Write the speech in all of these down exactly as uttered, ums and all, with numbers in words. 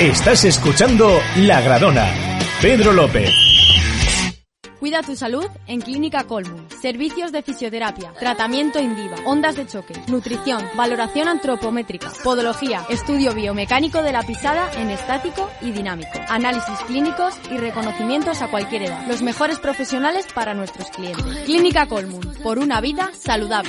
Estás escuchando La Gradona. Pedro López. Cuida tu salud en Clínica Colmun. Servicios de fisioterapia, tratamiento in vivo, ondas de choque, nutrición, valoración antropométrica, podología, estudio biomecánico de la pisada en estático y dinámico, análisis clínicos y reconocimientos a cualquier edad. Los mejores profesionales para nuestros clientes. Clínica Colmun, por una vida saludable.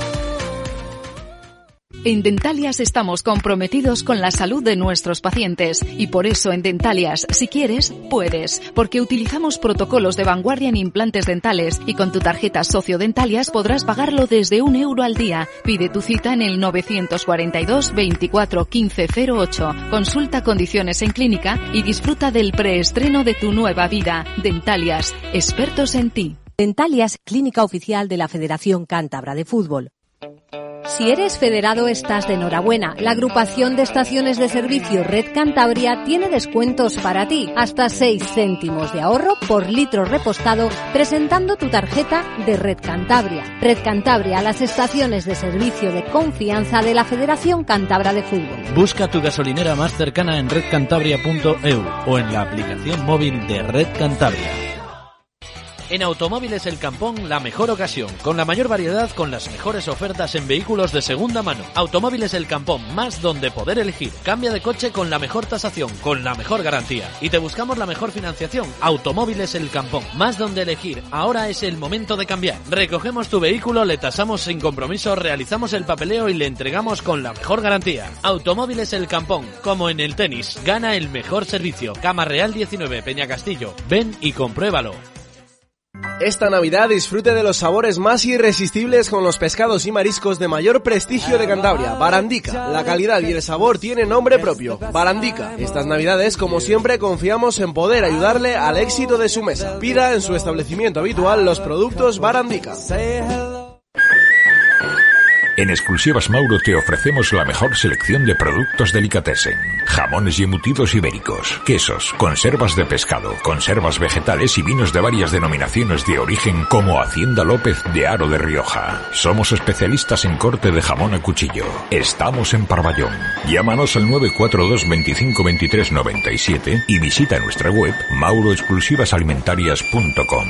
En Dentalias estamos comprometidos con la salud de nuestros pacientes y por eso en Dentalias, si quieres, puedes, porque utilizamos protocolos de vanguardia en implantes dentales y con tu tarjeta Socio Dentalias podrás pagarlo desde un euro al día. Pide tu cita en el novecientos cuarenta y dos veinticuatro quince cero ocho. Consulta condiciones en clínica y disfruta del preestreno de tu nueva vida. Dentalias, expertos en ti. Dentalias, clínica oficial de la Federación Cántabra de Fútbol. Si eres federado, estás de enhorabuena. La agrupación de estaciones de servicio Red Cantabria tiene descuentos para ti, hasta seis céntimos de ahorro por litro repostado presentando tu tarjeta de Red Cantabria. Red Cantabria, las estaciones de servicio de confianza de la Federación Cántabra de Fútbol. Busca tu gasolinera más cercana en red cantabria punto e u o en la aplicación móvil de Red Cantabria. En Automóviles El Campón, la mejor ocasión, con la mayor variedad, con las mejores ofertas en vehículos de segunda mano. Automóviles El Campón, más donde poder elegir. Cambia de coche con la mejor tasación, con la mejor garantía. Y te buscamos la mejor financiación. Automóviles El Campón, más donde elegir. Ahora es el momento de cambiar. Recogemos tu vehículo, le tasamos sin compromiso, realizamos el papeleo y le entregamos con la mejor garantía. Automóviles El Campón, como en el tenis, gana el mejor servicio. Cama Real diecinueve, Peñacastillo. Ven y compruébalo. Esta Navidad disfrute de los sabores más irresistibles con los pescados y mariscos de mayor prestigio de Cantabria, Barandica. La calidad y el sabor tienen nombre propio, Barandica. Estas Navidades, como siempre, confiamos en poder ayudarle al éxito de su mesa. Pida en su establecimiento habitual los productos Barandica. En Exclusivas Mauro te ofrecemos la mejor selección de productos delicatessen. Jamones y embutidos ibéricos, quesos, conservas de pescado, conservas vegetales y vinos de varias denominaciones de origen como Hacienda López de Haro de Rioja. Somos especialistas en corte de jamón a cuchillo. Estamos en Parvallón. Llámanos al nueve cuatro dos veinticinco veintitrés noventa y siete y visita nuestra web mauro exclusivas alimentarias punto com.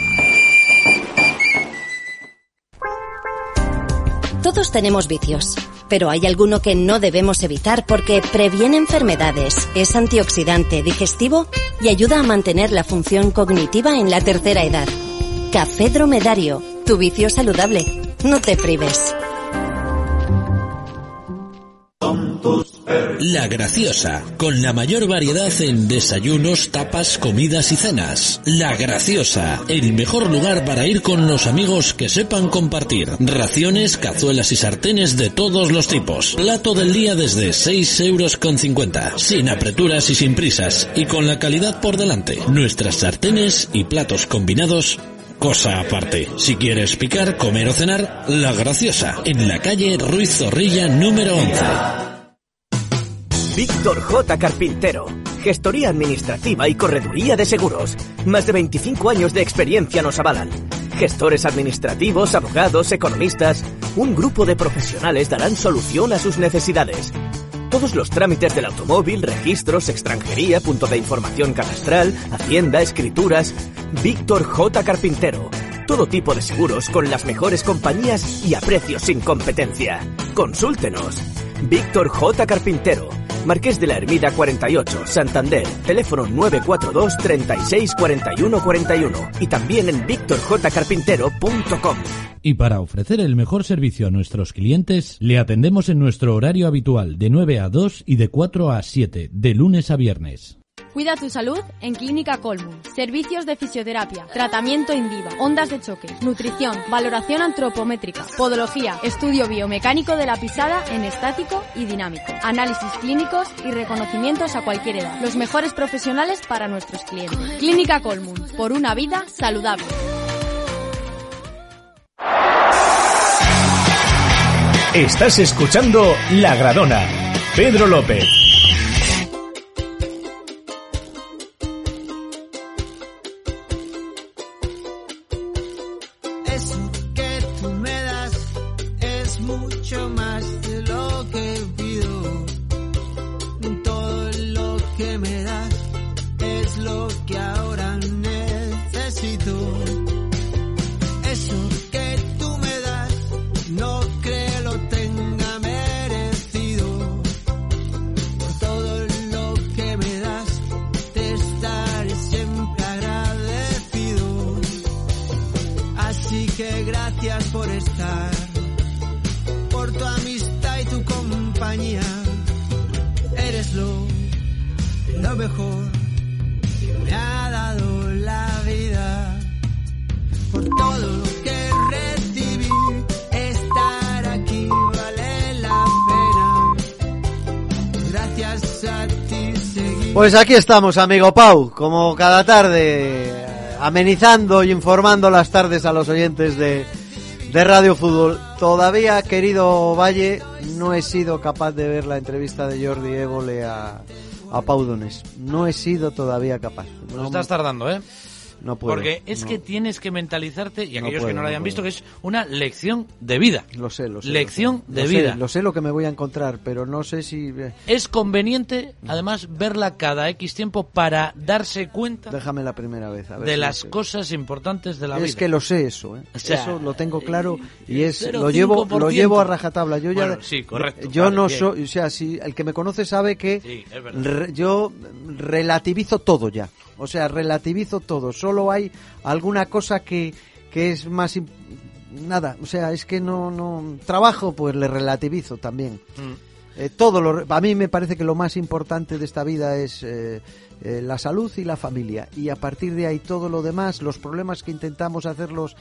Todos tenemos vicios, pero hay alguno que no debemos evitar porque previene enfermedades, es antioxidante, digestivo y ayuda a mantener la función cognitiva en la tercera edad. Café Dromedario, tu vicio saludable. No te prives. La Graciosa, con la mayor variedad en desayunos, tapas, comidas y cenas. La Graciosa, el mejor lugar para ir con los amigos que sepan compartir. Raciones, cazuelas y sartenes de todos los tipos. Plato del día desde seis euros con cincuenta, sin apreturas y sin prisas, y con la calidad por delante. Nuestras sartenes y platos combinados, cosa aparte. Si quieres picar, comer o cenar, La Graciosa, en la calle Ruiz Zorrilla número once. Víctor J. Carpintero, gestoría administrativa y correduría de seguros. Más de veinticinco años de experiencia nos avalan. Gestores administrativos, abogados, economistas, un grupo de profesionales darán solución a sus necesidades. Todos los trámites del automóvil, registros, extranjería, punto de información cadastral, hacienda, escrituras. Víctor J. Carpintero. Todo tipo de seguros con las mejores compañías y a precios sin competencia. Consúltenos. Víctor J. Carpintero. Marqués de la Ermida cuarenta y ocho, Santander, teléfono nueve cuatro dos, treinta y seis, cuarenta y uno cuarenta y uno y también en víctor j carpintero punto com. Y para ofrecer el mejor servicio a nuestros clientes, le atendemos en nuestro horario habitual de nueve a dos y de cuatro a siete, de lunes a viernes. Cuida tu salud en Clínica Colmun. Servicios de fisioterapia, tratamiento in vivo, ondas de choque, nutrición, valoración antropométrica, podología, estudio biomecánico de la pisada en estático y dinámico, análisis clínicos y reconocimientos a cualquier edad. Los mejores profesionales para nuestros clientes. Clínica Colmun, por una vida saludable. Estás escuchando La Gradona. Pedro López. Mucho más de lo que pido, todo lo que me es lo, lo mejor que me ha dado la vida. Por todo lo que recibí, estar aquí vale la pena. Gracias a ti seguí. Pues aquí estamos, amigo Pau, como cada tarde, amenizando y informando las tardes a los oyentes de, de Radio Fútbol. Todavía, querido Valle, no he sido capaz de ver la entrevista de Jordi Évole a, a Pau Donés. No he sido todavía capaz. Pues no, estás tardando, ¿eh? No puedo. Porque es no. que tienes que mentalizarte, y aquellos no puedo, que no lo hayan no visto, que es una lección de vida. Lo sé, lo sé. Lección lo sé. de lo vida. Sé, lo sé lo que me voy a encontrar, pero no sé si... Es conveniente, además, verla cada X tiempo para darse cuenta... Déjame la primera vez. A ver de si las cosas importantes de la es vida. Es que lo sé eso, ¿eh? O sea, eso lo tengo claro y es cero lo llevo cinco por ciento. lo llevo a rajatabla. Yo bueno, ya sí, correcto. Yo vale, no bien. soy, o sea, si el que me conoce sabe que sí, es verdad. re, yo relativizo todo ya. O sea, relativizo todo. Solo hay alguna cosa que que es más imp... nada, o sea, es que no no trabajo, pues le relativizo también. Mm. Eh, todo lo a mí me parece que lo más importante de esta vida es eh, eh, la salud y la familia, y a partir de ahí todo lo demás, los problemas que intentamos hacerlos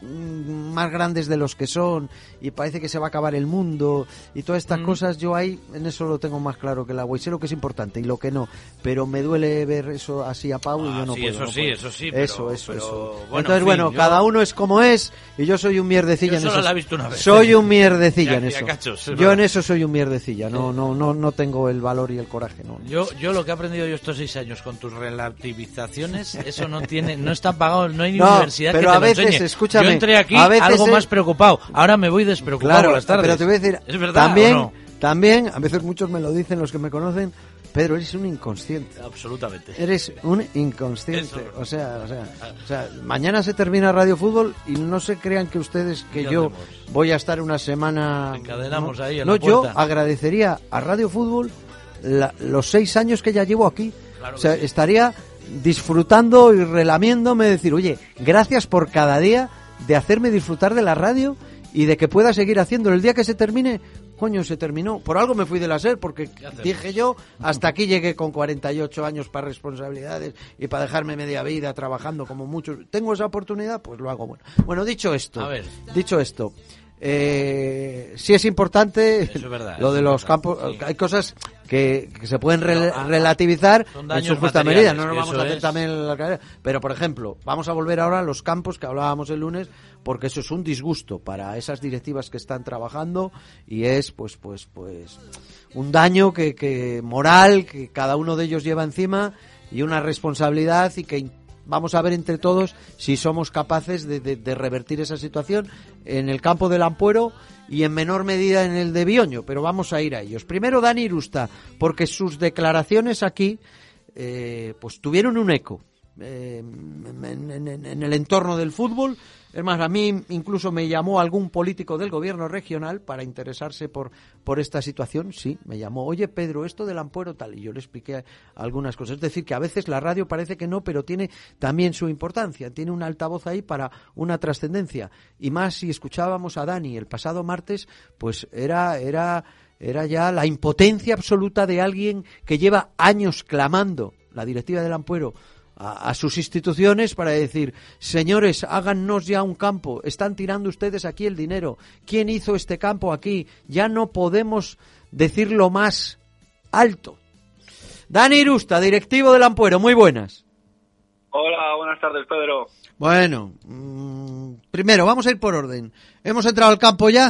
mm, más grandes de los que son, y parece que se va a acabar el mundo y todas estas mm. cosas, yo ahí en eso lo tengo más claro que el agua, y sé lo que es importante y lo que no, pero me duele ver eso así a Pau ah, y yo no sí, puedo. Eso no sí, puedo. eso sí, pero, eso, eso, pero, eso. Bueno, Entonces, en fin, bueno, yo... cada uno es como es, y yo soy un mierdecilla yo en solo eso. La he visto una vez. Soy un mierdecilla ya, en eso. Cachos, yo verdad. en eso soy un mierdecilla, no, no, no, no tengo el valor y el coraje, no. Yo, yo lo que he aprendido yo estos seis años con tus relativizaciones, eso no tiene, no está pagado, no hay ni no, universidad pero que te a veces, lo enseñe. Escúchame, yo entré aquí a veces algo es... más preocupado, ahora me voy despreocupado claro, por las tardes. Pero te voy a decir, ¿es verdad también, o no? También, a veces muchos me lo dicen los que me conocen, Pedro, eres un inconsciente. Absolutamente. Eres un inconsciente. O sea, o sea, o sea, mañana se termina Radio Fútbol y no se crean que ustedes que yo hacemos? voy a estar una semana. Encadenamos no, ahí en no la puerta. Yo agradecería a Radio Fútbol la, los seis años que ya llevo aquí. Claro o sea, sí. estaría disfrutando y relamiéndome, decir, oye, gracias por cada día de hacerme disfrutar de la radio y de que pueda seguir haciéndolo. El día que se termine, coño, se terminó. Por algo me fui de la SER, porque dije yo, hasta aquí llegué con cuarenta y ocho años para responsabilidades y para dejarme media vida trabajando como muchos. ¿Tengo esa oportunidad? Pues lo hago. Bueno, bueno dicho esto, A ver. dicho esto, eh, sí es importante eso es verdad, lo de los verdad, campos. sí. Hay cosas que, que se pueden re no, ah, relativizar en su justa medida. No nos vamos a hacer es... también la carrera. Pero, por ejemplo, vamos a volver ahora a los campos que hablábamos el lunes, porque eso es un disgusto para esas directivas que están trabajando y es, pues, pues, pues, un daño que, que moral que cada uno de ellos lleva encima y una responsabilidad, y que vamos a ver entre todos si somos capaces de, de, de revertir esa situación en el campo del Ampuero y en menor medida en el de Bioño, pero vamos a ir a ellos. Primero Dani Irusta, porque sus declaraciones aquí eh, pues tuvieron un eco eh, en, en, en el entorno del fútbol. Es más, a mí incluso me llamó algún político del gobierno regional para interesarse por, por esta situación. Sí, me llamó, oye Pedro, esto del Ampuero tal, y yo le expliqué algunas cosas. Es decir, que a veces la radio parece que no, pero tiene también su importancia, tiene un altavoz ahí para una trascendencia. Y más si escuchábamos a Dani el pasado martes, pues era, era, era ya la impotencia absoluta de alguien que lleva años clamando, la directiva del Ampuero, a, a sus instituciones para decir, señores, hágannos ya un campo, están tirando ustedes aquí el dinero, ¿quién hizo este campo aquí? Ya no podemos decirlo más alto. Dani Irusta, directivo del Ampuero, muy buenas. Hola, buenas tardes, Pedro. Bueno, mmm, primero, vamos a ir por orden. ¿Hemos entrado al campo ya?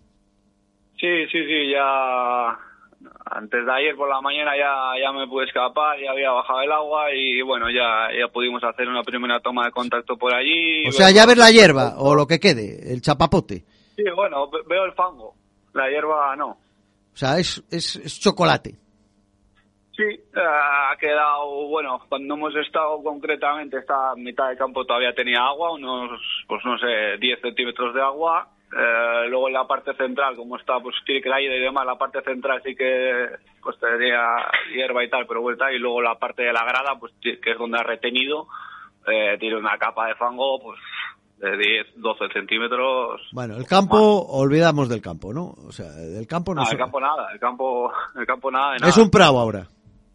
Sí, sí, sí, ya... Antes de ayer por la mañana ya, ya me pude escapar, ya había bajado el agua y bueno, ya, ya pudimos hacer una primera toma de contacto por allí. O sea, ya ves la hierba o lo que quede, el chapapote. Sí, bueno, veo el fango, la hierba no. O sea, es, es, es chocolate. Sí, ha quedado, bueno, cuando hemos estado concretamente, esta mitad de campo todavía tenía agua, unos, pues no sé, diez centímetros de agua. Eh, luego en la parte central, como está, pues tiene que aire y demás, la parte central sí que pues tenía hierba y tal, pero vuelta, y luego la parte de la grada, pues que es donde ha retenido, eh, tiene una capa de fango, pues de diez, doce centímetros. Bueno, el campo, más. Olvidamos del campo, ¿no? O sea, del campo no. No, so... el campo nada, el campo, el campo nada de nada. Es un prado ahora.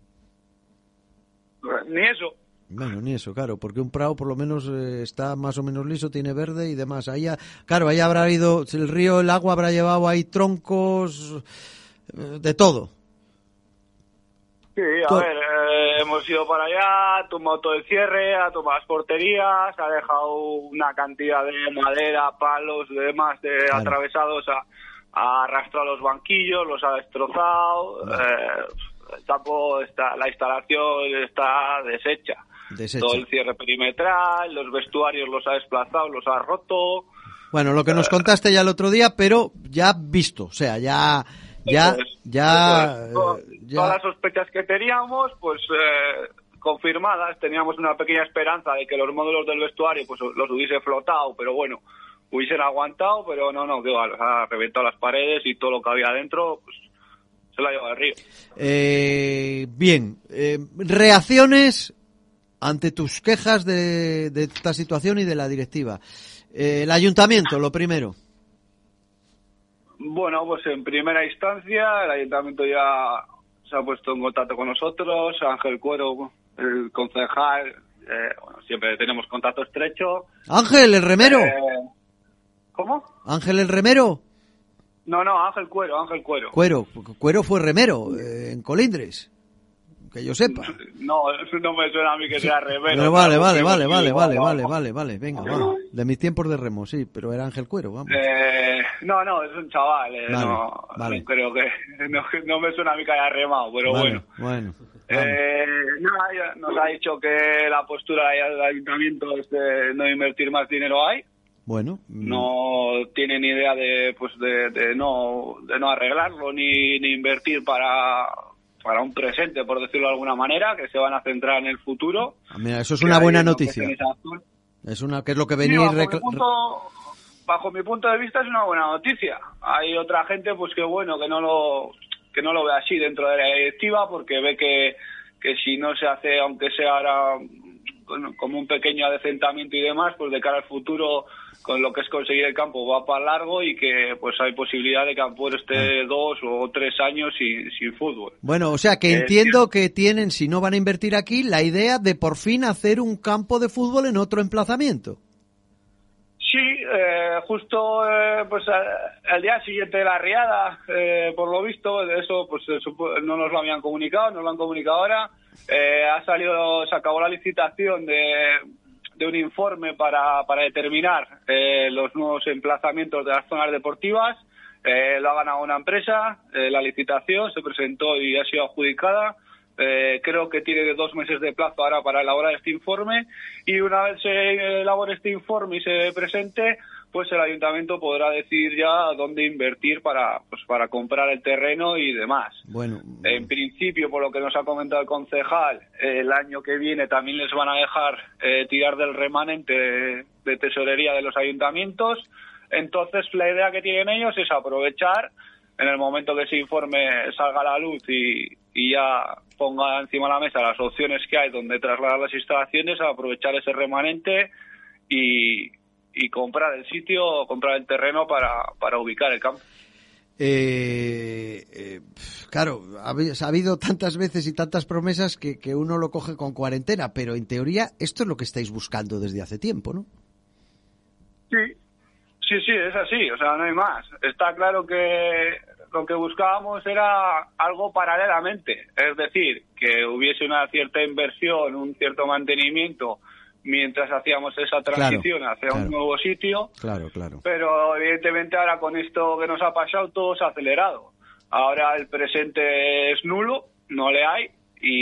Ni eso. Bueno, ni eso, claro, porque un prado por lo menos eh, está más o menos liso, tiene verde y demás. Ahí, ha, claro, ahí habrá ido, el río, el agua habrá llevado ahí troncos, eh, de todo. Sí, a todo. ver, eh, hemos ido para allá, ha tumbado todo el cierre, ha tumbado las porterías, ha dejado una cantidad de madera, palos, de demás, de claro. atravesados, ha, ha arrastrado los banquillos, los ha destrozado, claro. eh, el campo está, la instalación está deshecha. Deshecha. Todo el cierre perimetral, los vestuarios los ha desplazado, los ha roto. Bueno, lo que nos contaste ya el otro día, pero ya visto, o sea, ya, ya, es, ya, es. Todo, ya. Todas las sospechas que teníamos, pues eh, confirmadas. Teníamos una pequeña esperanza de que los módulos del vestuario, pues los hubiese flotado, pero bueno, hubiesen aguantado, pero no, no, que va, ha reventado las paredes y todo lo que había adentro, pues se la ha llevado al río. Eh, bien, eh, reacciones ante tus quejas de, de esta situación y de la directiva. Eh, el ayuntamiento, lo primero. Bueno, pues en primera instancia el ayuntamiento ya se ha puesto en contacto con nosotros. Ángel Cuero, el concejal, eh, bueno, siempre tenemos contacto estrecho. Ángel, el remero. Eh, ¿Cómo? Ángel, el remero. No, no, Ángel Cuero, Ángel Cuero. Cuero, Cuero fue remero eh, en Colindres. Que yo sepa. No, no me suena a mí que sea remero. Pero vale, vale, vale, vale, vale, vale, vale, vale, venga, va. De mis tiempos de remo, sí, pero era Ángel Cuero, vamos. Eh, no, no, es un chaval, eh, vale, no, vale. no creo que, no, no me suena a mí que haya remado, pero vale, bueno. Bueno. Eh, nada, nos ha dicho que la postura del ayuntamiento es de no invertir más dinero ahí. Bueno. No tienen idea de, pues, de, de no, de no arreglarlo ni, ni invertir para para un presente, por decirlo de alguna manera, que se van a centrar en el futuro. Ah, mira, eso es una buena noticia. Es una, ¿qué es lo que venís? Sí, bajo, recla- mi punto, bajo mi punto de vista es una buena noticia. Hay otra gente, pues que bueno, que no lo que no lo ve así dentro de la directiva, porque ve que que si no se hace, aunque sea ahora como un pequeño adecentamiento y demás, pues de cara al futuro, con lo que es conseguir el campo, va para largo y que pues hay posibilidad de que Ampuero esté dos o tres años sin, sin fútbol. Bueno, o sea que eh, entiendo que tienen, si no van a invertir aquí, la idea de por fin hacer un campo de fútbol en otro emplazamiento. Sí, eh, justo eh, pues el día siguiente de la riada, eh, por lo visto, de eso pues no nos lo habían comunicado, nos lo han comunicado ahora. Eh, ha salido, se acabó la licitación de, de un informe para, para determinar eh, los nuevos emplazamientos de las zonas deportivas. Eh, lo ha ganado una empresa, eh, la licitación se presentó y ha sido adjudicada. Eh, creo que tiene dos meses de plazo ahora para elaborar este informe, y una vez se elabore este informe y se presente, pues el ayuntamiento podrá decidir ya dónde invertir para pues para comprar el terreno y demás. Bueno, en principio, por lo que nos ha comentado el concejal, el año que viene también les van a dejar eh, tirar del remanente de, de tesorería de los ayuntamientos. Entonces la idea que tienen ellos es aprovechar en el momento que ese informe salga a la luz y, y ya ponga encima de la mesa las opciones que hay donde trasladar las instalaciones, a aprovechar ese remanente y, y comprar el sitio, comprar el terreno para, para ubicar el campo. Eh, eh, claro, ha, ha habido tantas veces y tantas promesas que, que uno lo coge con cuarentena, pero en teoría esto es lo que estáis buscando desde hace tiempo, ¿no? Sí, sí, sí, es así, o sea, no hay más. Está claro que lo que buscábamos era algo paralelamente, es decir, que hubiese una cierta inversión, un cierto mantenimiento mientras hacíamos esa transición claro, hacia claro. un nuevo sitio. Claro, claro. Pero evidentemente ahora con esto que nos ha pasado todo se ha acelerado. Ahora el presente es nulo, no le hay,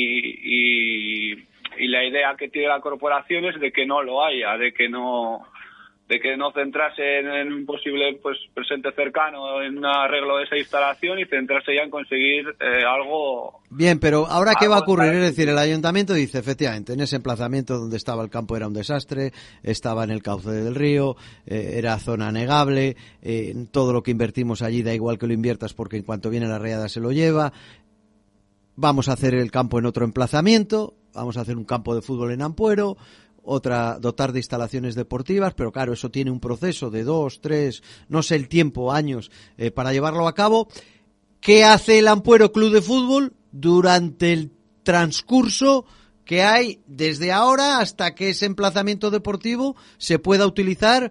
y, y, y la idea que tiene la corporación es de que no lo haya, de que no de que no centrarse en, en un posible pues presente cercano, en un arreglo de esa instalación, y centrarse ya en conseguir eh, algo. Bien, pero ahora ¿qué va a ocurrir? Es decir, el ayuntamiento dice, efectivamente, en ese emplazamiento donde estaba el campo era un desastre, estaba en el cauce del río, eh, era zona negable, eh, todo lo que invertimos allí da igual que lo inviertas porque en cuanto viene la riada se lo lleva. Vamos a hacer el campo en otro emplazamiento, vamos a hacer un campo de fútbol en Ampuero, otra dotar de instalaciones deportivas, pero claro, eso tiene un proceso de dos, tres, no sé el tiempo, años eh, para llevarlo a cabo. ¿Qué hace el Ampuero Club de Fútbol durante el transcurso que hay desde ahora hasta que ese emplazamiento deportivo se pueda utilizar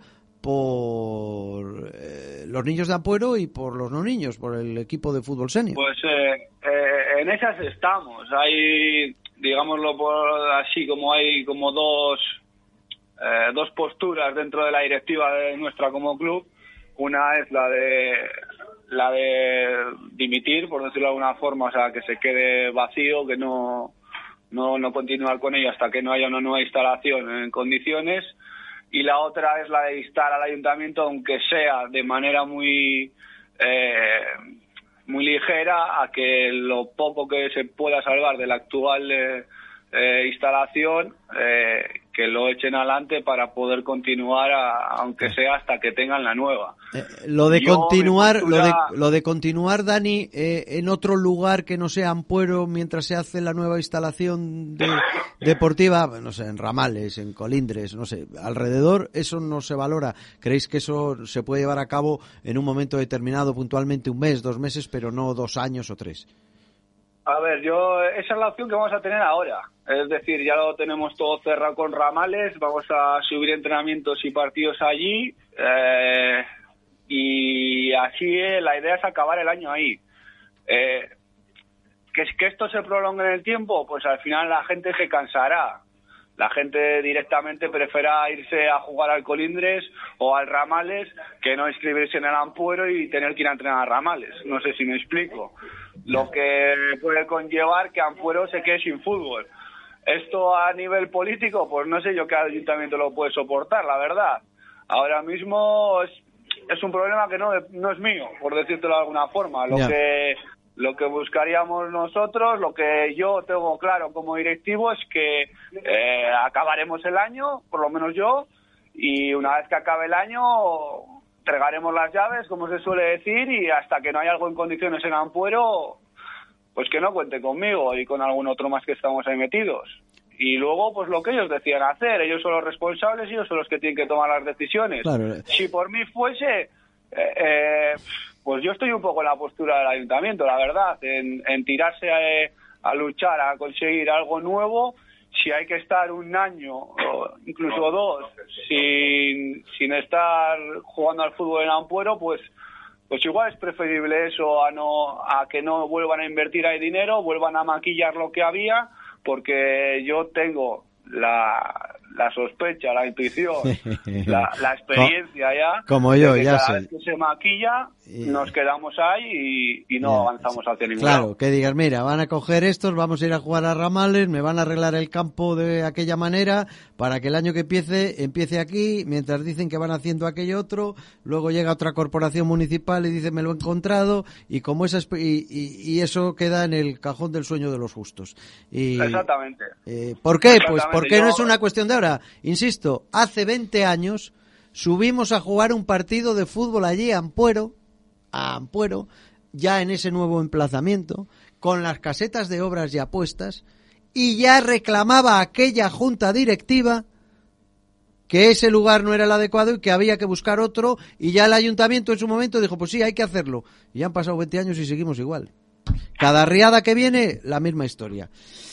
por eh, los niños de Ampuero y por los no niños, por el equipo de fútbol senior? Pues eh, eh, en esas estamos. Hay, digámoslo por así, como hay como dos eh, dos posturas dentro de la directiva de nuestra como club. Una es la de la de dimitir, por decirlo de alguna forma, o sea, que se quede vacío, que no no no continuar con ello hasta que no haya una nueva instalación en condiciones. Y la otra es la de instar al ayuntamiento, aunque sea de manera muy eh, muy ligera, a que lo poco que se pueda salvar de la actual eh, eh, instalación, eh, que lo echen adelante para poder continuar, a, aunque sea hasta que tengan la nueva. Eh, lo de Yo, continuar, postura... lo de lo de continuar, Dani, eh, en otro lugar que no sea Ampuero mientras se hace la nueva instalación de, deportiva, no sé, en Ramales, en Colindres, no sé, alrededor, eso no se valora. ¿Creéis que eso se puede llevar a cabo en un momento determinado, puntualmente un mes, dos meses, pero no dos años o tres? A ver, yo esa es la opción que vamos a tener ahora. Es decir, ya lo tenemos todo cerrado con Ramales, vamos a subir entrenamientos y partidos allí, eh, y así eh, la idea es acabar el año ahí. Eh, ¿que, ¿Que esto se prolongue en el tiempo? Pues al final la gente se cansará. La gente directamente prefiera irse a jugar al Colindres o al Ramales que no inscribirse en el Ampuero y tener que ir a entrenar a Ramales. No sé si me explico. Lo que puede conllevar que Ampuero se quede sin fútbol. Esto a nivel político, pues no sé yo qué ayuntamiento lo puede soportar, la verdad. Ahora mismo es, es un problema que no, no es mío, por decírtelo de alguna forma. Lo yeah. que lo que buscaríamos nosotros, lo que yo tengo claro como directivo es que eh, acabaremos el año, por lo menos yo, y una vez que acabe el año entregaremos las llaves, como se suele decir, y hasta que no haya algo en condiciones en Ampuero, pues que no cuente conmigo y con algún otro más que estamos ahí metidos. Y luego, pues lo que ellos decían hacer, ellos son los responsables y ellos son los que tienen que tomar las decisiones. Claro. Si por mí fuese, eh, eh, pues yo estoy un poco en la postura del ayuntamiento, la verdad, en, en tirarse a, a luchar, a conseguir algo nuevo. Si hay que estar un año o incluso dos sin, sin estar jugando al fútbol en Ampuero, pues pues igual es preferible eso a no a que no vuelvan a invertir ahí dinero, vuelvan a maquillar lo que había, porque yo tengo la, la sospecha, la intuición, la, la experiencia ya. Como yo, de que ya cada sé. vez que se maquilla, y... nos quedamos ahí y, y no yeah. avanzamos hacia ningún Claro, lado. que digas, mira, van a coger estos, vamos a ir a jugar a Ramales, me van a arreglar el campo de aquella manera para que el año que empiece, empiece aquí, mientras dicen que van haciendo aquello otro, luego llega otra corporación municipal y dice, me lo he encontrado, y como esa y, y, y eso queda en el cajón del sueño de los justos. Y, Exactamente. Eh, ¿Por qué? Exactamente. Pues porque yo... no es una cuestión de ahora. Insisto, hace veinte años subimos a jugar un partido de fútbol allí a Ampuero, a Ampuero, ya en ese nuevo emplazamiento, con las casetas de obras ya puestas, y ya reclamaba aquella junta directiva que ese lugar no era el adecuado y que había que buscar otro, y ya el ayuntamiento en su momento dijo, pues sí, hay que hacerlo. Y han pasado veinte años y seguimos igual. Cada riada que viene, la misma historia.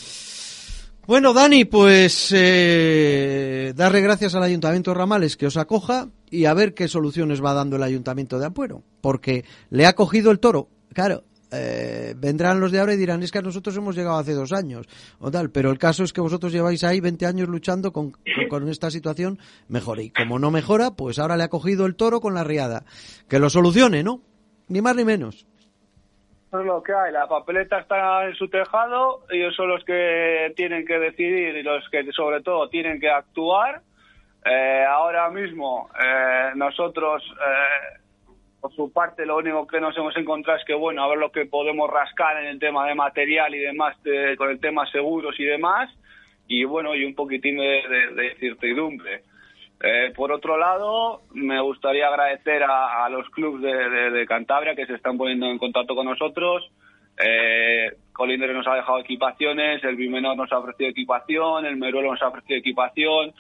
Bueno, Dani, pues eh, darle gracias al Ayuntamiento de Ramales que os acoja y a ver qué soluciones va dando el Ayuntamiento de Ampuero, porque le ha cogido el toro. Claro, eh, vendrán los de ahora y dirán, es que nosotros hemos llegado hace dos años o tal, pero el caso es que vosotros lleváis ahí veinte años luchando con, con, con esta situación, mejor. Y como no mejora, pues ahora le ha cogido el toro con la riada. Que lo solucione, ¿no? Ni más ni menos. Es lo que hay, la papeleta está en su tejado, ellos son los que tienen que decidir y los que sobre todo tienen que actuar. Eh, ahora mismo eh, nosotros, eh, por su parte, lo único que nos hemos encontrado es que, bueno, a ver lo que podemos rascar en el tema de material y demás, de, con el tema seguros y demás, y bueno, y un poquitín de, de, de certidumbre. Eh, por otro lado, me gustaría agradecer a, a los clubes de, de, de Cantabria que se están poniendo en contacto con nosotros. Eh, Colindres nos ha dejado equipaciones, el Bimenor nos ha ofrecido equipación, el Meruelo nos ha ofrecido equipación,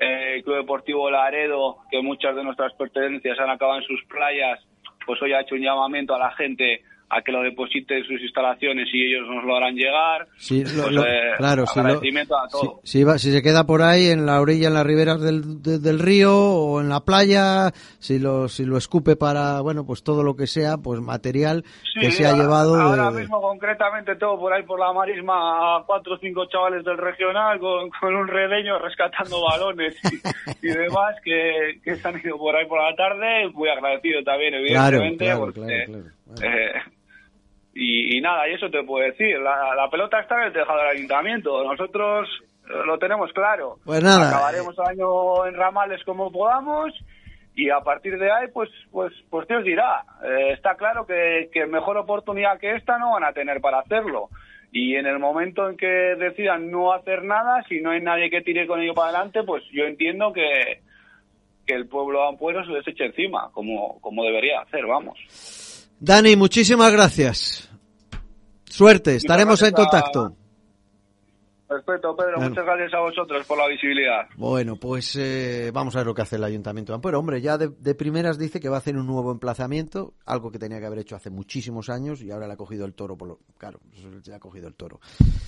eh, el Club Deportivo Laredo, que muchas de nuestras pertenencias han acabado en sus playas, pues hoy ha hecho un llamamiento a la gente a que lo deposite en sus instalaciones y ellos nos lo harán llegar. Sí, lo, pues, lo, eh, claro, agradecimiento si, lo, a todo. Si, si, va, si se queda por ahí en la orilla, en las riberas del, de, del río o en la playa, si lo si lo escupe para, bueno, pues todo lo que sea, pues material sí, que se ha ahora, llevado. Ahora de, mismo concretamente tengo por ahí por la marisma a cuatro o cinco chavales del regional con, con un redeño rescatando balones y, y demás que, que se han ido por ahí por la tarde. Muy agradecido también, evidentemente. Claro, claro, porque, claro, claro, claro. Eh, Y, y nada, y eso te puedo decir, la, la pelota está en el tejado del ayuntamiento, nosotros eh, lo tenemos claro. Pues nada. Acabaremos el año en ramales como podamos y a partir de ahí, pues pues pues Dios dirá. Eh, está claro que, que mejor oportunidad que esta no van a tener para hacerlo. Y en el momento en que decidan no hacer nada, si no hay nadie que tire con ello para adelante, pues yo entiendo que, que el pueblo de Ampuero se les eche encima, como, como debería hacer, vamos. Dani, muchísimas gracias. Suerte, estaremos en contacto. Perfecto, Pedro, bueno. Muchas gracias a vosotros por la visibilidad. Bueno, pues eh, vamos a ver lo que hace el Ayuntamiento de Ampuero. Hombre, ya de, de primeras dice que va a hacer un nuevo emplazamiento, algo que tenía que haber hecho hace muchísimos años y ahora le ha cogido el toro. Por lo, claro, le ha cogido el toro.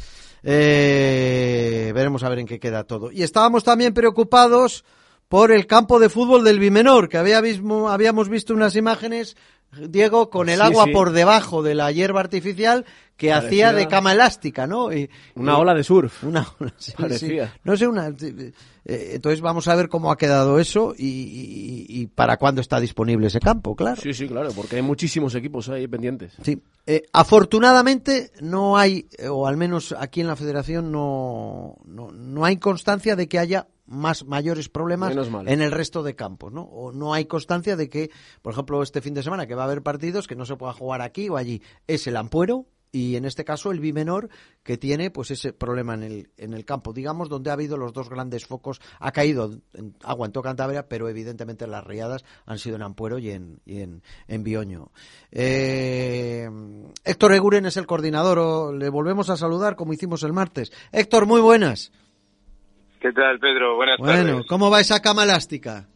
Eh, veremos a ver en qué queda todo. Y estábamos también preocupados por el campo de fútbol del Bimenor, que había mismo, habíamos visto unas imágenes, Diego, con el sí, agua sí. por debajo de la hierba artificial que Parecía hacía de cama elástica, ¿no? Y, una y, ola de surf. Una ola, sí, Parecía. Sí. No sé, una... Eh, entonces vamos a ver cómo ha quedado eso y, y, y para cuándo está disponible ese campo, claro. Sí, sí, claro, porque hay muchísimos equipos ahí pendientes. Sí. Eh, afortunadamente no hay, o al menos aquí en la Federación no, no, no hay constancia de que haya más mayores problemas en el resto de campos, ¿no? O no hay constancia de que, por ejemplo, este fin de semana que va a haber partidos que no se pueda jugar aquí o allí. Es el Ampuero y en este caso el Bimenor que tiene pues ese problema en el en el campo, digamos, donde ha habido los dos grandes focos. Ha caído en, agua en toda Cantabria, pero evidentemente las riadas han sido en Ampuero y en y en, en Bioño. Eh, Héctor Eguren es el coordinador, o, le volvemos a saludar como hicimos el martes. Héctor, muy buenas. ¿Qué tal, Pedro? Buenas bueno, tardes. Bueno, ¿cómo va esa cama elástica?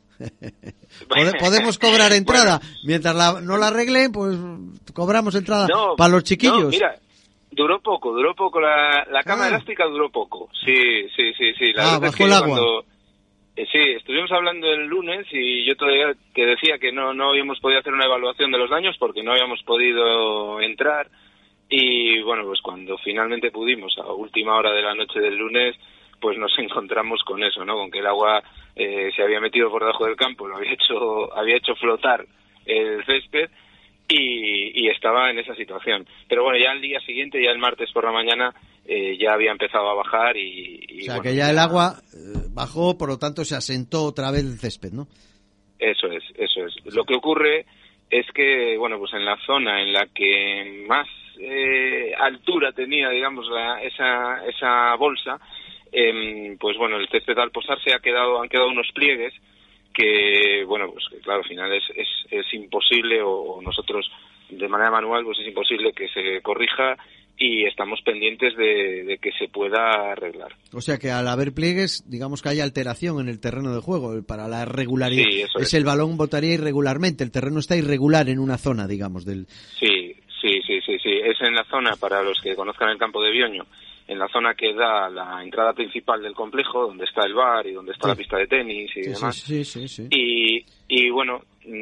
Podemos cobrar entrada. Bueno. Mientras la, no la arreglen, pues cobramos entrada no, para los chiquillos. No, mira, duró poco, duró poco. La, la cama ah. elástica duró poco. Sí, sí, sí. sí. La ah, bajó el agua. Cuando, eh, sí, estuvimos hablando el lunes y yo todavía que decía que no, no habíamos podido hacer una evaluación de los daños porque no habíamos podido entrar. Y bueno, pues cuando finalmente pudimos, a última hora de la noche del lunes, pues nos encontramos con eso, ¿no? Con que el agua eh, se había metido por debajo del campo, lo había hecho había hecho flotar el césped y, y estaba en esa situación. Pero bueno, ya el día siguiente, ya el martes por la mañana, eh, ya había empezado a bajar y... y o sea, bueno, que ya, ya el agua eh, bajó, por lo tanto se asentó otra vez el césped, ¿no? Eso es, eso es. Lo que ocurre es que, bueno, pues en la zona en la que más eh, altura tenía, digamos, la, esa esa bolsa... Eh, pues bueno, el césped al posarse ha quedado, han quedado unos pliegues que, bueno, pues que claro, al final es, es, es imposible, o nosotros de manera manual, pues es imposible que se corrija y estamos pendientes de, de que se pueda arreglar. O sea que al haber pliegues, digamos que hay alteración en el terreno de juego para la regularidad. Sí, eso es, es el balón botaría irregularmente, el terreno está irregular en una zona, digamos, del... Sí, sí, sí, sí, sí, es en la zona, para los que conozcan el campo de Bioño, en la zona que da la entrada principal del complejo, donde está el bar y donde está sí. la pista de tenis y sí, demás. Sí, sí, sí, sí. Y, y bueno,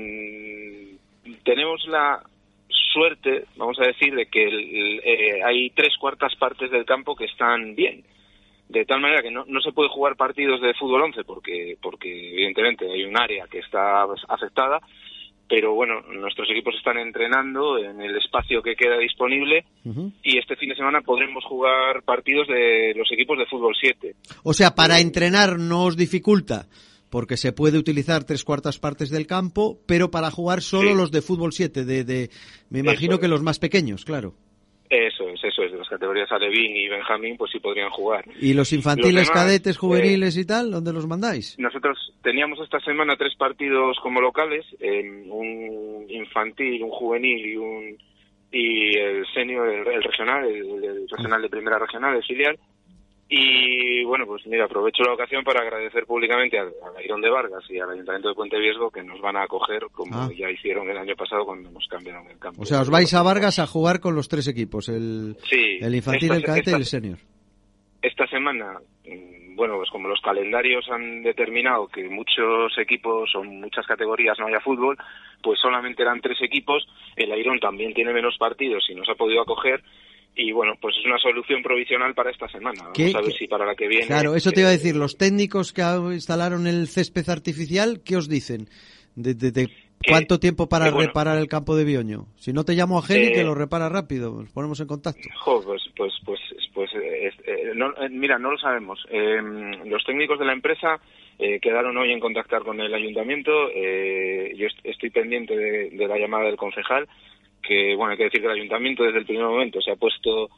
mmm, tenemos la suerte, vamos a decir, de que el, eh, hay tres cuartas partes del campo que están bien. De tal manera que no, no se puede jugar partidos de fútbol once porque, porque evidentemente hay un área que está afectada. Pero bueno, nuestros equipos están entrenando en el espacio que queda disponible uh-huh. y este fin de semana podremos jugar partidos de los equipos de fútbol siete. O sea, para entrenar no os dificulta, porque se puede utilizar tres cuartas partes del campo, pero para jugar solo sí. los de fútbol siete, de, de, me imagino Eso que es. los más pequeños, claro. Eso es, eso es, de las categorías Alevín y Benjamín, pues sí podrían jugar. ¿Y los infantiles, los demás, cadetes, juveniles eh, y tal, dónde los mandáis? Nosotros teníamos esta semana tres partidos como locales, eh, un infantil, un juvenil y un y el senior, el, el regional, el, el regional de primera regional, el filial, Y bueno, pues mira, aprovecho la ocasión para agradecer públicamente al, al Airón de Vargas y al Ayuntamiento de Puente Viesgo que nos van a acoger como Ah. ya hicieron el año pasado cuando nos cambiaron el campo. O sea, os vais a Vargas a jugar con los tres equipos, el, Sí, el infantil, esta- el cadete esta- y el senior. Esta semana, mm, bueno, pues como los calendarios han determinado que muchos equipos o muchas categorías no haya fútbol, pues solamente eran tres equipos. El Airón también tiene menos partidos y nos ha podido acoger. Y bueno, pues es una solución provisional para esta semana. Vamos ¿Qué- a ver qué- si para la que viene... Claro, eso te eh, iba a decir, los técnicos que instalaron el césped artificial, ¿qué os dicen? ¿De, de- de cuánto tiempo para que bueno. reparar el campo de Bioño? Si no te llamo a Geli, Eh, que lo repara rápido, nos ponemos en contacto. Jo, pues, pues, pues, pues, eh, eh, no, eh, mira, no lo sabemos. Eh, los técnicos de la empresa eh, quedaron hoy en contactar con el ayuntamiento. Eh, yo est- estoy pendiente de, de la llamada del concejal, que, bueno, hay que decir que el ayuntamiento desde el primer momento se ha puesto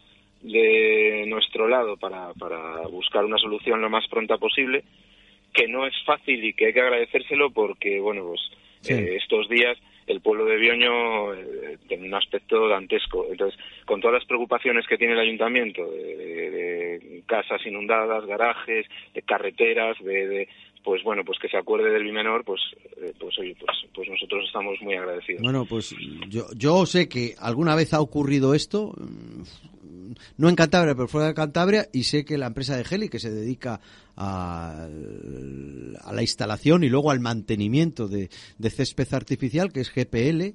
de nuestro lado para, para buscar una solución lo más pronta posible, que no es fácil y que hay que agradecérselo porque, bueno, pues Sí. eh, estos días el pueblo de Bioño eh, tiene un aspecto dantesco. Entonces, con todas las preocupaciones que tiene el ayuntamiento de, de- de casas inundadas, garajes, de carreteras, de, de pues bueno, pues que se acuerde del Bimenor, pues eh, pues oye, pues pues nosotros estamos muy agradecidos. Bueno, pues yo, yo sé que alguna vez ha ocurrido esto, mm, no en Cantabria, pero fuera de Cantabria, y sé que la empresa de Geli, que se dedica a, a la instalación y luego al mantenimiento de, de césped artificial, que es G P L,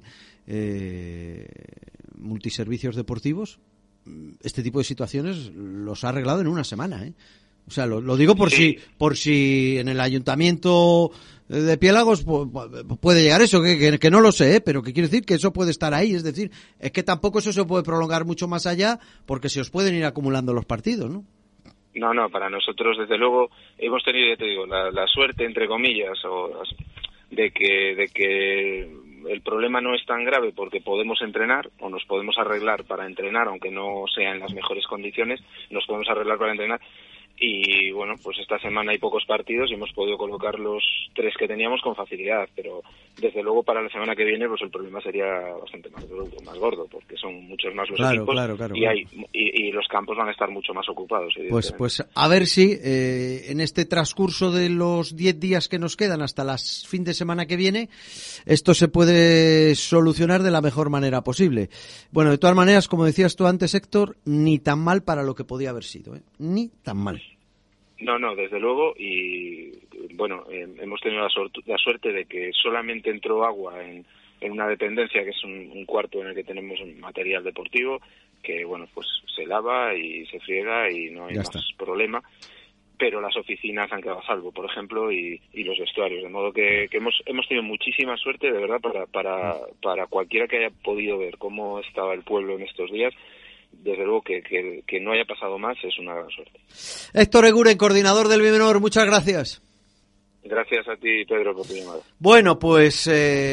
eh, Multiservicios Deportivos, este tipo de situaciones los ha arreglado en una semana, ¿eh? O sea, lo, lo digo por Sí. si por si en el ayuntamiento de Piélagos pu- pu- puede llegar eso, que, que, que no lo sé, ¿eh? Pero que quiere decir que eso puede estar ahí. Es decir, es que tampoco eso se puede prolongar mucho más allá porque se os pueden ir acumulando los partidos, ¿no? No, no, para nosotros, desde luego, hemos tenido, ya te digo, la, la suerte, entre comillas, o, de que de que el problema no es tan grave porque podemos entrenar o nos podemos arreglar para entrenar, aunque no sea en las mejores condiciones, nos podemos arreglar para entrenar. Y bueno, pues esta semana hay pocos partidos y hemos podido colocar los tres que teníamos con facilidad, pero desde luego para la semana que viene pues el problema sería bastante más duro, más gordo, porque son muchos más los Claro, equipos claro, claro, y claro. hay y, y los campos van a estar mucho más ocupados. Pues, evidentemente. pues a ver si eh, en este transcurso de los diez días que nos quedan hasta las fin de semana que viene, esto se puede solucionar de la mejor manera posible. Bueno, de todas maneras, como decías tú antes, Héctor, ni tan mal para lo que podía haber sido, ¿eh? Ni tan mal. No, no, desde luego, y bueno, eh, hemos tenido la, sortu- la suerte de que solamente entró agua en, en una dependencia que es un, un cuarto en el que tenemos un material deportivo, que bueno, pues se lava y se friega y no hay Ya más está. problema, pero las oficinas han quedado a salvo, por ejemplo, y, y los vestuarios, de modo que, que hemos hemos tenido muchísima suerte, de verdad, para, para, para cualquiera que haya podido ver cómo estaba el pueblo en estos días. Desde luego que, que, que no haya pasado más es una gran suerte. Héctor Eguren, coordinador del Bimenor, muchas gracias. Gracias a ti, Pedro, por tu llamada. Bueno, pues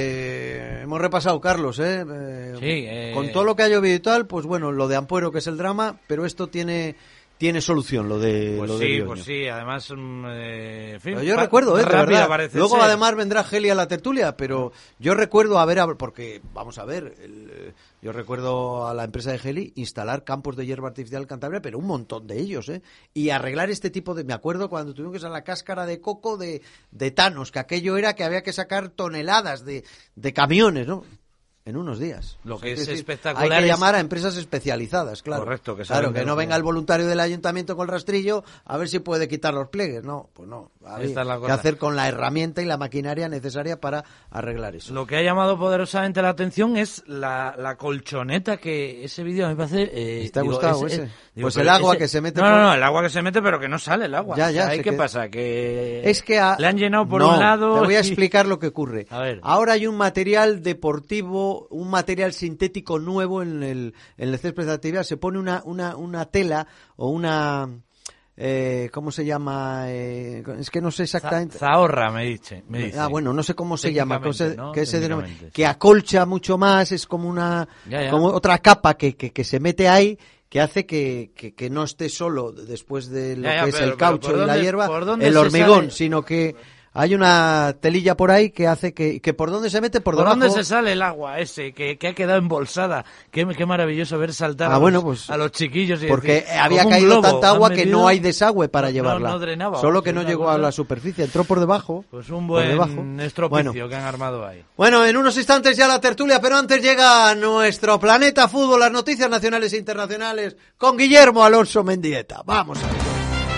eh, hemos repasado, Carlos, ¿eh? Eh, Sí, eh. Con todo lo que ha llovido y tal, pues bueno, lo de Ampuero, que es el drama, pero esto tiene tiene solución, lo de Pues lo de sí, Bioño. pues sí, además, mm, eh, en fin, Pero yo pa- recuerdo, ¿eh? De rápida verdad. parece Luego ser. además vendrá Geli a la tertulia, pero yo recuerdo haber, hab- porque vamos a ver, el, eh, yo recuerdo a la empresa de Geli instalar campos de hierba artificial en Cantabria, pero un montón de ellos, ¿eh? Y arreglar este tipo de, me acuerdo cuando tuvimos que usar la cáscara de coco de, de Thanos, que aquello era que había que sacar toneladas de, de camiones, ¿no? En unos días. Lo que es decir, espectacular hay que es- llamar a empresas especializadas, claro. Correcto, que claro, saben que de no lo que- venga el voluntario del ayuntamiento con el rastrillo a ver si puede quitar los pliegues. No, pues no. Hay Esta es la que cosa. hacer con la herramienta y la maquinaria necesaria para arreglar eso. Lo que ha llamado poderosamente la atención es la, la colchoneta que ese vídeo me parece... Eh, ¿Te ha digo, gustado ese- ese? eh, digo, Pues pero el agua ese- que se mete No, por- no, no, el agua que se mete pero que no sale el agua. Ya, ya, O sea, sé ¿qué que- pasa? Que Es que a- le han llenado por No, un lado... te voy a y- explicar lo que ocurre. A ver. Ahora hay un material deportivo, un material sintético nuevo en el, en el césped de actividad. Se pone una, una, una tela o una... Eh, ¿Cómo se llama? Eh, es que no sé exactamente. Za- Zahorra, me dice. Me dice. Ah, bueno, no sé cómo se llama, que, se, ¿no? que, se denomina- Técnicamente. que acolcha mucho más, es como una, Ya, ya. como otra capa que, que, que se mete ahí, que hace que, que, que no esté solo después de lo Ya, ya, que es pero- el pero caucho ¿por y la dónde- hierba, por dónde el se hormigón, sale? sino que hay una telilla por ahí que hace que, que por dónde se mete, por, ¿Por debajo. dónde se sale el agua ese que, que ha quedado embolsada? Qué, qué maravilloso ver saltar ah, a, bueno, los, pues, a los chiquillos. Y porque decir, había como un caído globo, tanta agua han que metido, no hay desagüe para no, llevarla. No, no drenaba. Solo que Es no una llegó cosa... a la superficie, entró por debajo. Pues un buen debajo. estropicio Bueno. que han armado ahí. Bueno, en unos instantes ya la tertulia, pero antes llega nuestro Planeta Fútbol, las noticias nacionales e internacionales, con Guillermo Alonso Mendieta. Vamos a ver.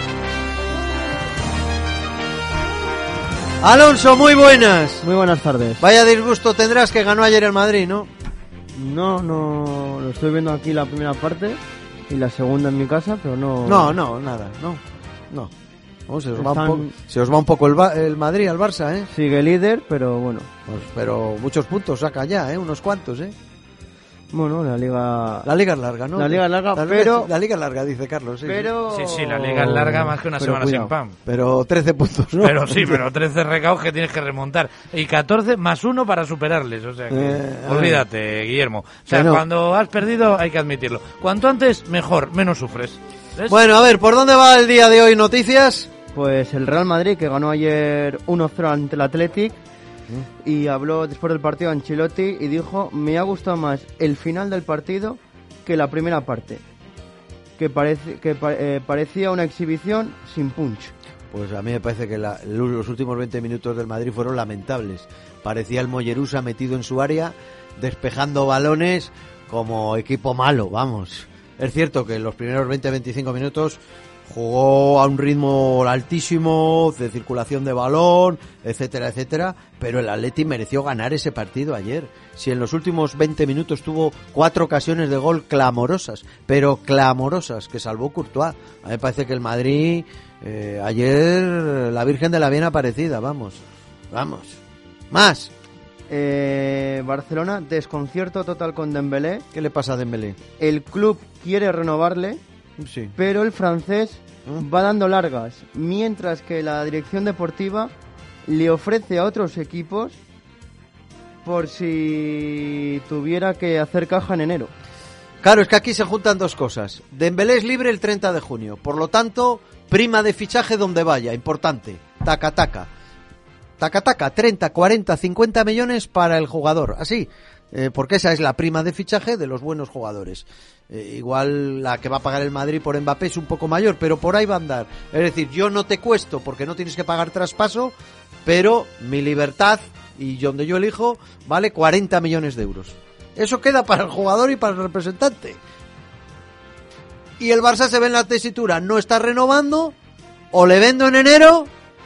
Alonso, muy buenas. Muy buenas tardes. Vaya disgusto tendrás que ganó ayer el Madrid, ¿no? No, no, lo estoy viendo aquí la primera parte y la segunda en mi casa, pero no... No, no, nada, no, no. Oh, se, os Están... va un po- se os va un poco el, ba- el Madrid al Barça, ¿eh? Sigue líder, pero bueno. Pues, pero muchos puntos saca ya, ¿eh? Unos cuantos, ¿eh? Bueno, la liga... La liga es larga, ¿no? La liga es larga, la, pero... La liga es larga, dice Carlos. Sí, pero... Sí, sí, la liga es larga más que una pero semana cuidado. sin pan. Pero trece puntos, ¿no? Pero sí, pero trece recaos que tienes que remontar. Y catorce más uno para superarles. O sea que, Eh, olvídate, Guillermo. O sea, que no. cuando has perdido hay que admitirlo. Cuanto antes, mejor, menos sufres. ¿Ves? Bueno, a ver, ¿por dónde va el día de hoy? ¿Noticias? Pues el Real Madrid, que ganó ayer uno cero ante el Athletic, y habló después del partido Ancelotti y dijo: me ha gustado más el final del partido que la primera parte, que, parece, que eh, parecía una exhibición sin punch. Pues a mí me parece que la, los últimos veinte minutos del Madrid fueron lamentables. Parecía el Mollerusa metido en su área, despejando balones como equipo malo, vamos. Es cierto que en los primeros veinte a veinticinco minutos jugó a un ritmo altísimo, de circulación de balón, etcétera, etcétera, pero el Atleti mereció ganar ese partido ayer. Si en los últimos veinte minutos tuvo cuatro ocasiones de gol clamorosas, pero clamorosas, que salvó Courtois. A mí me parece que el Madrid, eh, ayer, la Virgen de la Bien Aparecida, vamos, vamos. Más. Eh, Barcelona, desconcierto total con Dembélé. ¿Qué le pasa a Dembélé? El club quiere renovarle, sí, pero el francés va dando largas, mientras que la dirección deportiva le ofrece a otros equipos por si tuviera que hacer caja en enero. Claro, es que aquí se juntan dos cosas. Dembélé es libre el treinta de junio, por lo tanto, prima de fichaje donde vaya, importante. Taca, taca. Taca, taca, treinta, cuarenta, cincuenta millones para el jugador, así, eh, porque esa es la prima de fichaje de los buenos jugadores. Eh, igual la que va a pagar el Madrid por Mbappé es un poco mayor, pero por ahí va a andar. Es decir, yo no te cuesto porque no tienes que pagar traspaso, pero mi libertad y donde yo elijo vale cuarenta millones de euros. Eso queda para el jugador y para el representante. Y el Barça se ve en la tesitura, no está renovando, o le vendo en enero,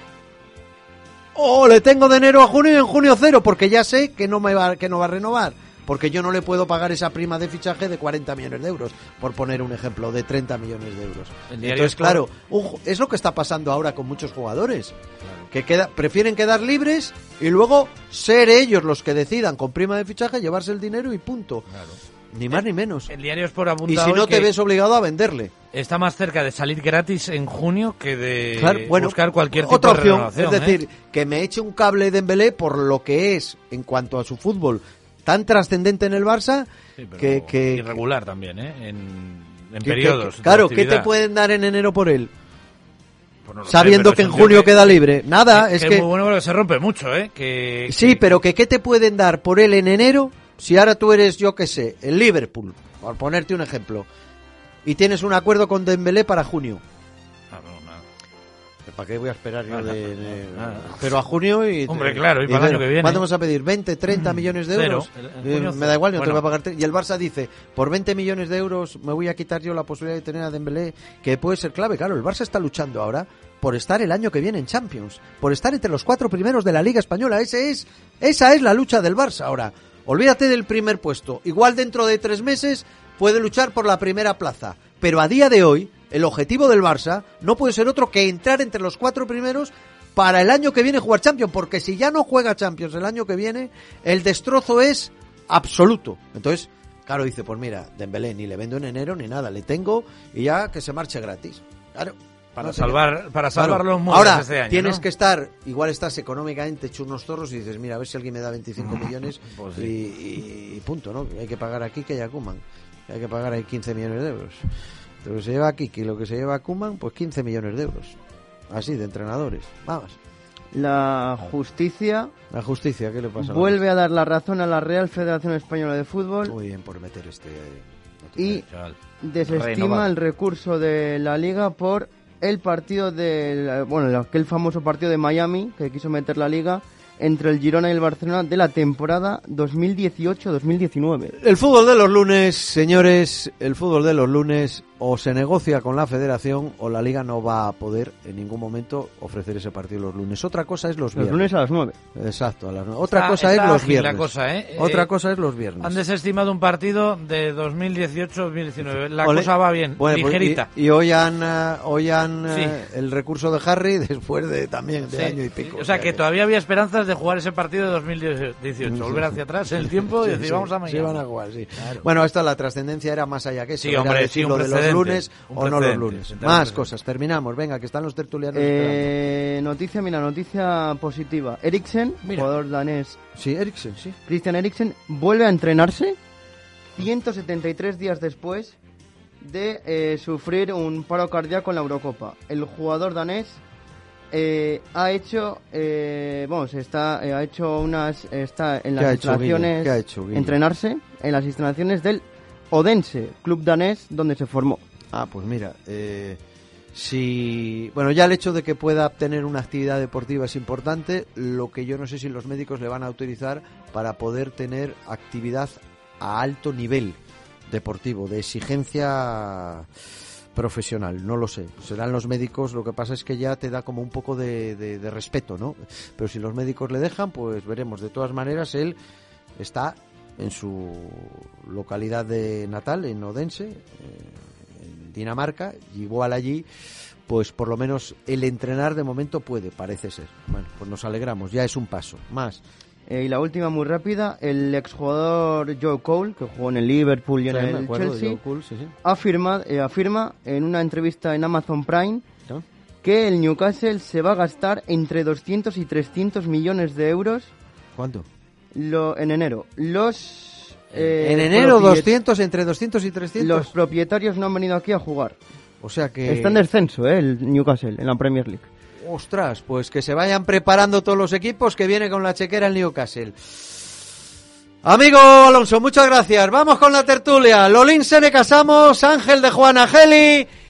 o le tengo de enero a junio y en junio cero, porque ya sé que no me va, que no va a renovar, porque yo no le puedo pagar esa prima de fichaje de cuarenta millones de euros, por poner un ejemplo, de treinta millones de euros. Entonces, claro, un, es lo que está pasando ahora con muchos jugadores, claro, que queda, prefieren quedar libres y luego ser ellos los que decidan con prima de fichaje llevarse el dinero y punto. Claro. Ni más ni menos. El Diario Sport apunta y si no hoy te ves obligado a venderle. Está más cerca de salir gratis en junio que de claro, bueno, buscar cualquier tipo otra de opción, renovación. Es decir, ¿eh? que me eche un cable de Dembélé por lo que es en cuanto a su fútbol tan trascendente en el Barça, sí, que, que irregular también, ¿eh? En, en que, periodos. Que, claro, ¿qué te pueden dar en enero por él? Pues no Sabiendo sé, que en junio que, queda libre. Nada, que, es que que... es muy bueno porque se rompe mucho, ¿eh? Que, sí, que... pero que ¿qué te pueden dar por él en enero? Si ahora tú eres, yo qué sé, el Liverpool, por ponerte un ejemplo, y tienes un acuerdo con Dembélé para junio. Ah, no, nada. ¿Para qué voy a esperar yo? Nada, de, de, nada. Pero a junio y... Hombre, claro, y, y para el año que viene. ¿Cuánto vamos a pedir? ¿veinte, treinta millones de euros? Cero. Eh, me da igual, yo no bueno. te voy a pagar... Y el Barça dice, por veinte millones de euros me voy a quitar yo la posibilidad de tener a Dembélé, que puede ser clave. Claro, el Barça está luchando ahora por estar el año que viene en Champions, por estar entre los cuatro primeros de la Liga Española. Ese es, esa es la lucha del Barça ahora. Olvídate del primer puesto. Igual dentro de tres meses puede luchar por la primera plaza. Pero a día de hoy, el objetivo del Barça no puede ser otro que entrar entre los cuatro primeros para el año que viene jugar Champions. Porque si ya no juega Champions el año que viene, el destrozo es absoluto. Entonces, claro, dice, pues mira, Dembélé ni le vendo en enero ni nada. Le tengo y ya que se marche gratis. Claro. Para no salvar, para salvar claro. los muros Ahora, este año, tienes ¿no? que estar, igual estás económicamente hecho unos zorros y dices, mira, a ver si alguien me da veinticinco millones pues sí. y, y, y punto, ¿no? Hay que pagar aquí que ya Koeman, hay que pagar ahí quince millones de euros. Lo que se lleva aquí, que lo que se lleva Koeman, pues quince millones de euros. Así, de entrenadores. Vamos. La justicia... La justicia, ¿qué le pasa? Vuelve a dar la razón a la Real Federación Española de Fútbol. Muy bien por meter este... Y desestima el recurso de la Liga por el partido del... Bueno, aquel famoso partido de Miami que quiso meter la Liga entre el Girona y el Barcelona de la temporada dos mil dieciocho dos mil diecinueve. El fútbol de los lunes, señores, el fútbol de los lunes o se negocia con la federación o la Liga no va a poder en ningún momento ofrecer ese partido los lunes. Otra cosa es los viernes. Los lunes a las nueve. Exacto, a las nueve. Otra está, cosa está es los ágil viernes. La cosa, ¿eh? Otra eh, cosa es los viernes. Han desestimado un partido de dos mil dieciocho dos mil diecinueve. La Ole. cosa va bien, Bueno, ligerita. Pues, y, y hoy han, uh, hoy han Sí. uh, el recurso de Harry después de también de Sí. año y pico. O sea que todavía había esperanzas de jugar ese partido de dos mil dieciocho. Volver hacia atrás en el tiempo y Sí, decir, sí, vamos a mañana. sí van a jugar, sí. Claro. Bueno, esta la trascendencia era más allá que eso. Sí, era hombre, decir sí, un lo de los precedente, lunes un o no los precedente, lunes. sentar un Más precedente. cosas, terminamos. Venga, que están los tertulianos Eh, noticia, mira, noticia positiva. Eriksen, jugador danés. Sí, Eriksen, sí. Christian Eriksen vuelve a entrenarse ciento setenta y tres días después de eh, sufrir un paro cardíaco en la Eurocopa. El jugador danés eh, ha hecho, eh, bueno, se está, eh, ha hecho unas, está en ¿Qué las ha hecho, instalaciones, Guille? ¿Qué ha hecho, Guille? entrenarse en las instalaciones del Odense, club danés donde se formó. Ah, pues mira, eh, si bueno, ya el hecho de que pueda tener una actividad deportiva es importante. Lo que yo no sé si los médicos le van a autorizar para poder tener actividad a alto nivel deportivo, de exigencia profesional, no lo sé. Serán los médicos, lo que pasa es que ya te da como un poco de, de, de respeto, ¿no? Pero si los médicos le dejan, pues veremos. De todas maneras, él está en su localidad de natal, en Odense, eh, en Dinamarca, y igual allí, pues por lo menos el entrenar de momento puede, parece ser. Bueno, pues nos alegramos, ya es un paso más. Eh, y la última muy rápida, el exjugador Joe Cole, que jugó en el Liverpool y en Sí, me el acuerdo de Chelsea, Joe Cole, sí, sí. Afirma, eh, afirma en una entrevista en Amazon Prime que el Newcastle se va a gastar entre doscientos y trescientos millones de euros. ¿Cuánto? Lo, en enero. Los eh, en enero propiet- doscientos, entre doscientos y trescientos. Los propietarios no han venido aquí a jugar. O sea que... Está en descenso, eh, el Newcastle, en la Premier League. Ostras, pues que se vayan preparando todos los equipos, que viene con la chequera el Newcastle. Amigo Alonso, muchas gracias. Vamos con la tertulia. Lolín Sene Casamos, Ángel de Juana Geli